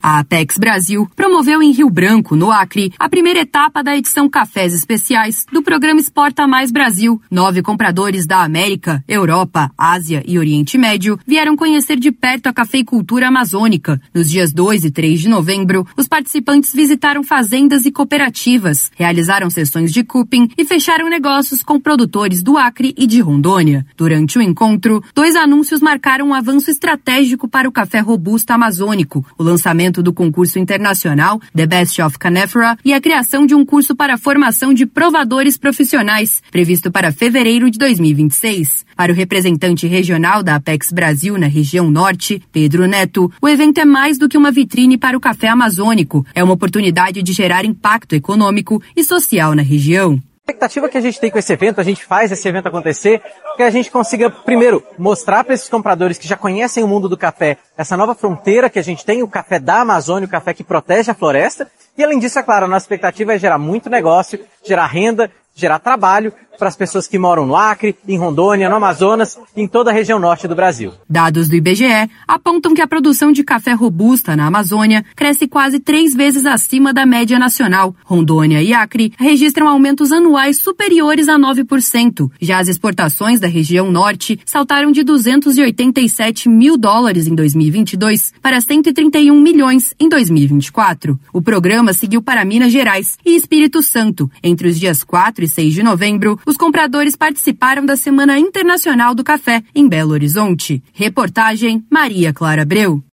A Apex Brasil promoveu em Rio Branco, no Acre, a primeira etapa da edição Cafés Especiais do programa Exporta Mais Brasil. 9 compradores da América, Europa, Ásia e Oriente Médio vieram conhecer de perto a cafeicultura amazônica. Nos dias 2 e 3 de novembro, os participantes visitaram fazendas e cooperativas, realizaram sessões de cupping e fecharam negócios com produtores do Acre e de Rondônia. Durante o encontro, 2 anúncios marcaram um avanço estratégico para o café robusto amazônico, o lançamento do concurso internacional The Best of Canefra e a criação de um curso para a formação de provadores profissionais, previsto para fevereiro de 2026. Para o representante regional da Apex Brasil na região norte, Pedro Neto, o evento é mais do que uma vitrine para o café amazônico, é uma oportunidade de gerar impacto econômico e social na região. A expectativa que a gente tem com esse evento, a gente faz esse evento acontecer, que a gente consiga, primeiro, mostrar para esses compradores que já conhecem o mundo do café, essa nova fronteira que a gente tem, o café da Amazônia, o café que protege a floresta. E além disso, é claro, a nossa expectativa é gerar muito negócio, gerar renda, gerar trabalho para as pessoas que moram no Acre, em Rondônia, no Amazonas e em toda a região norte do Brasil. Dados do IBGE apontam que a produção de café robusta na Amazônia cresce quase 3 vezes acima da média nacional. Rondônia e Acre registram aumentos anuais superiores a 9%. Já as exportações da região norte saltaram de $287 mil em 2022 para 131 milhões em 2024. O programa seguiu para Minas Gerais e Espírito Santo. Entre os dias 4 e 6 de novembro, os compradores participaram da Semana Internacional do Café em Belo Horizonte. Reportagem Maria Clara Abreu.